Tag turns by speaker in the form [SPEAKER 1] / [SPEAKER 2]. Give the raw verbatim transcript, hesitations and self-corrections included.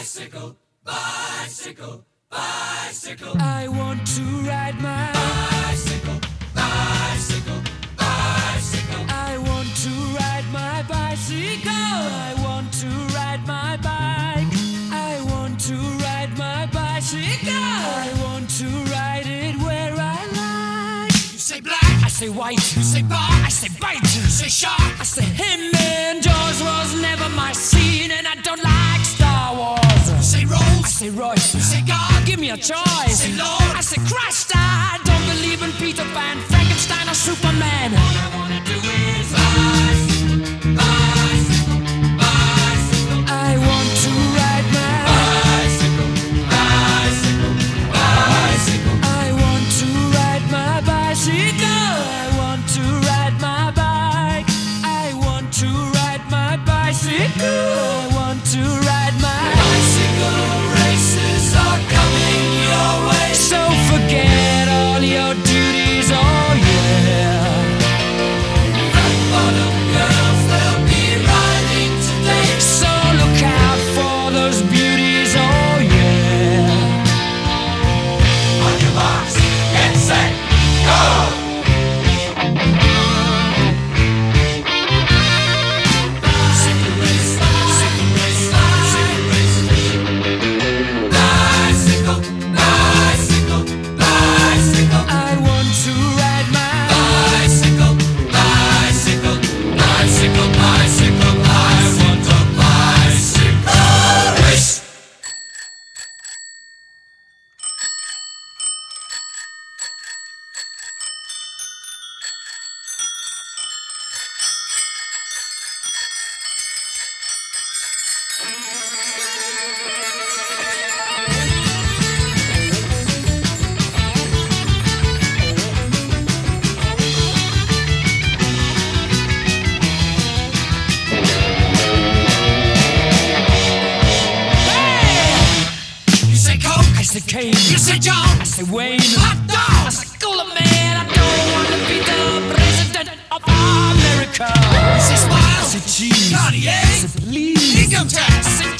[SPEAKER 1] Bicycle, bicycle, bicycle.
[SPEAKER 2] I want to ride my
[SPEAKER 1] bicycle, bicycle, bicycle.
[SPEAKER 2] I want to ride my bicycle. I want to ride my bike. I want to ride my bicycle. I want to ride it where I like.
[SPEAKER 1] You say black,
[SPEAKER 2] I say white.
[SPEAKER 1] you say bar,
[SPEAKER 2] I say bite.
[SPEAKER 1] you say shark.
[SPEAKER 2] I say him and Jaws was never my scene, and I don't like Star Wars.
[SPEAKER 1] You say
[SPEAKER 2] I
[SPEAKER 1] Rose,
[SPEAKER 2] say Royce.
[SPEAKER 1] you say God,
[SPEAKER 2] Give me a choice.
[SPEAKER 1] say Lord.
[SPEAKER 2] I say Christ. I don't believe in Peter Pan, Frankenstein, or Superman.
[SPEAKER 1] All I wanna do is bicycle, bicycle, bicycle.
[SPEAKER 2] I want to ride my
[SPEAKER 1] Bicycle, bicycle, bicycle.
[SPEAKER 2] I want to ride my bicycle. I want to ride my bike. I want to ride my bicycle. I want to ride my
[SPEAKER 1] Bicycle races are coming your way.
[SPEAKER 2] So forget all your duties, oh yeah.
[SPEAKER 1] Fat bottom girls, they'll be riding today.
[SPEAKER 2] So look out for those beauties, oh yeah.
[SPEAKER 1] On your marks, get set, go! Bicycle race, bicycle race, bicycle race. Bicycle, bicycle, bicycle.
[SPEAKER 2] I want to ride my
[SPEAKER 1] Bicycle, bicycle, bicycle, bicycle. I want a bicycle race. You say Coke,
[SPEAKER 2] I say Kane.
[SPEAKER 1] you say John,
[SPEAKER 2] I say Wayne.
[SPEAKER 1] hot
[SPEAKER 2] I
[SPEAKER 1] dog.
[SPEAKER 2] say Cooler Man. I don't want to be the president of America.
[SPEAKER 1] You say
[SPEAKER 2] I
[SPEAKER 1] Smile,
[SPEAKER 2] say cheese. I
[SPEAKER 1] Cartier,
[SPEAKER 2] say please.
[SPEAKER 1] income tax.
[SPEAKER 2] I say